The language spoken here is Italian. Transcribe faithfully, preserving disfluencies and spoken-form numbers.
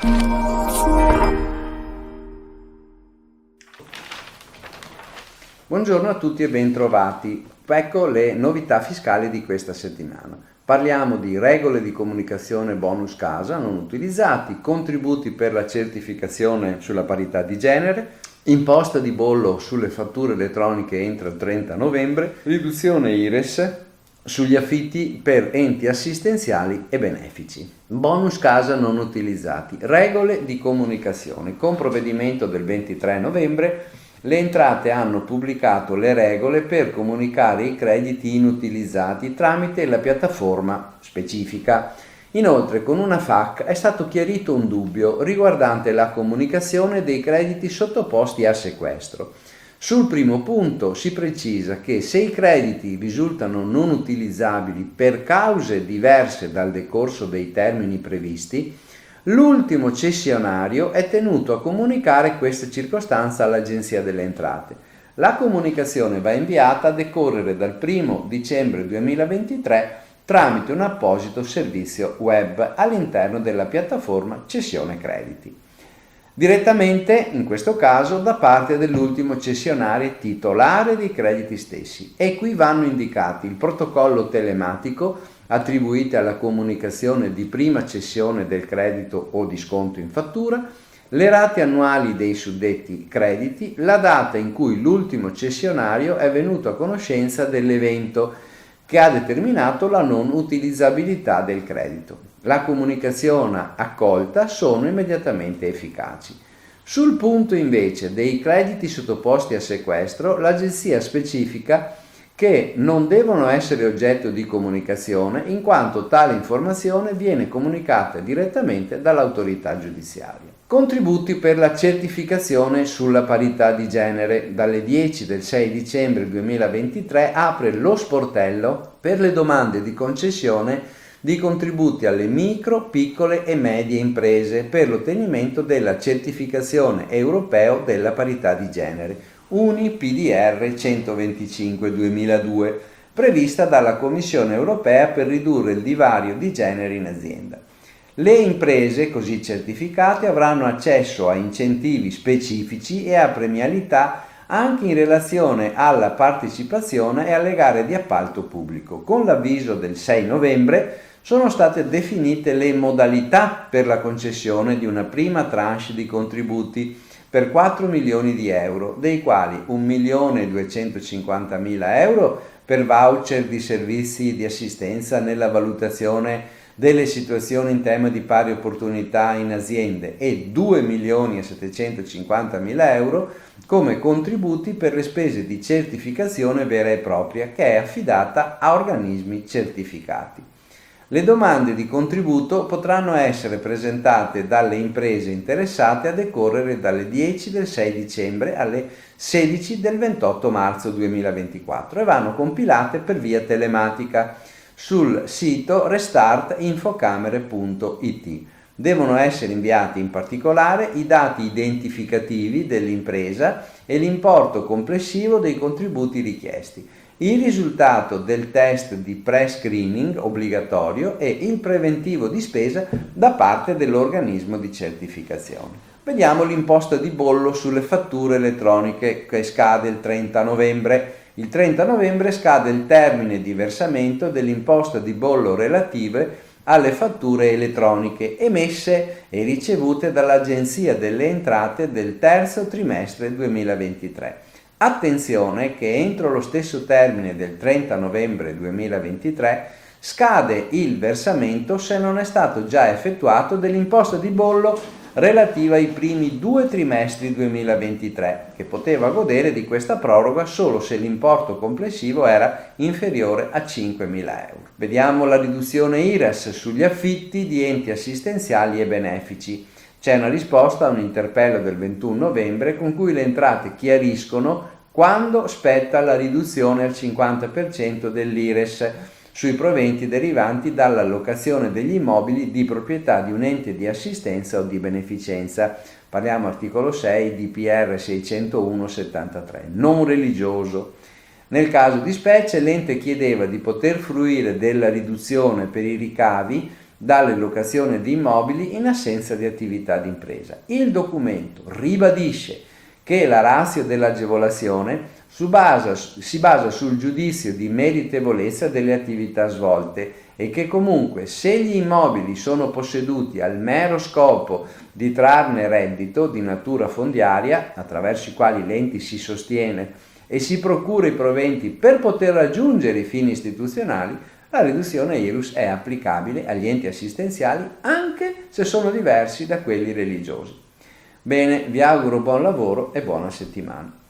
Buongiorno a tutti e bentrovati. Ecco le novità fiscali di questa settimana. Parliamo di regole di comunicazione bonus casa non utilizzati, contributi per la certificazione sulla parità di genere, imposta di bollo sulle fatture elettroniche entro il trenta novembre, riduzione I R E S sugli affitti per enti assistenziali e benefici. Bonus casa non utilizzati, regole di comunicazione. Con provvedimento del ventitré novembre le entrate hanno pubblicato le regole per comunicare i crediti inutilizzati tramite la piattaforma specifica. Inoltre, con una F A Q è stato chiarito un dubbio riguardante la comunicazione dei crediti sottoposti a sequestro. Sul primo punto si precisa che se i crediti risultano non utilizzabili per cause diverse dal decorso dei termini previsti, l'ultimo cessionario è tenuto a comunicare questa circostanza all'Agenzia delle Entrate. La comunicazione va inviata a decorrere dal primo dicembre duemilaventitré tramite un apposito servizio web all'interno della piattaforma Cessione Crediti. Direttamente, in questo caso, da parte dell'ultimo cessionario titolare dei crediti stessi. E qui vanno indicati il protocollo telematico attribuite alla comunicazione di prima cessione del credito o di sconto in fattura, le rate annuali dei suddetti crediti, la data in cui l'ultimo cessionario è venuto a conoscenza dell'evento che ha determinato la non utilizzabilità del credito. La comunicazione accolta sono immediatamente efficaci. Sul punto invece dei crediti sottoposti a sequestro, l'Agenzia specifica che non devono essere oggetto di comunicazione in quanto tale informazione viene comunicata direttamente dall'autorità giudiziaria. Contributi per la certificazione sulla parità di genere. Dalle dieci del sei dicembre duemilaventitré apre lo sportello per le domande di concessione di contributi alle micro, piccole e medie imprese per l'ottenimento della certificazione europeo della parità di genere, U N I P D R centoventicinque duemiladue, prevista dalla Commissione europea per ridurre il divario di genere in azienda. Le imprese così certificate avranno accesso a incentivi specifici e a premialità anche in relazione alla partecipazione e alle gare di appalto pubblico. Con l'avviso del sei novembre sono state definite le modalità per la concessione di una prima tranche di contributi per quattro milioni di euro, dei quali un milione duecentocinquantamila euro per voucher di servizi di assistenza nella valutazione delle situazioni in tema di pari opportunità in aziende e due milioni e settecentocinquantamila euro come contributi per le spese di certificazione vera e propria che è affidata a organismi certificati. Le domande di contributo potranno essere presentate dalle imprese interessate a decorrere dalle dieci del sei dicembre alle sedici del ventotto marzo duemilaventiquattro e vanno compilate per via telematica sul sito restart infocamere punto it. Devono essere inviati in particolare i dati identificativi dell'impresa e l'importo complessivo dei contributi richiesti, il risultato del test di pre-screening obbligatorio e il preventivo di spesa da parte dell'organismo di certificazione. Vediamo l'imposta di bollo sulle fatture elettroniche che scade il trenta novembre. Il trenta novembre scade il termine di versamento dell'imposta di bollo relative alle fatture elettroniche emesse e ricevute dall'Agenzia delle Entrate del terzo trimestre duemilaventitré. Attenzione che entro lo stesso termine del trenta novembre duemilaventitré scade il versamento se non è stato già effettuato dell'imposta di bollo relativa ai primi due trimestri duemilaventitré, che poteva godere di questa proroga solo se l'importo complessivo era inferiore a cinquemila euro. Vediamo la riduzione I R E S sugli affitti di enti assistenziali e benefici. C'è una risposta a un interpello del ventuno novembre con cui le entrate chiariscono quando spetta la riduzione al cinquanta per cento dell'I R E S sui proventi derivanti dall'allocazione degli immobili di proprietà di un ente di assistenza o di beneficenza. Parliamo articolo sei D P R seicentouno settantatré, non religioso. Nel caso di specie l'ente chiedeva di poter fruire della riduzione per i ricavi dalle locazioni di immobili in assenza di attività d'impresa. Il documento ribadisce che la ratio dell'agevolazione si basa, si basa sul giudizio di meritevolezza delle attività svolte e che comunque se gli immobili sono posseduti al mero scopo di trarne reddito di natura fondiaria, attraverso i quali l'ente si sostiene e si procura i proventi per poter raggiungere i fini istituzionali, la riduzione I R U S è applicabile agli enti assistenziali anche se sono diversi da quelli religiosi. Bene, vi auguro buon lavoro e buona settimana.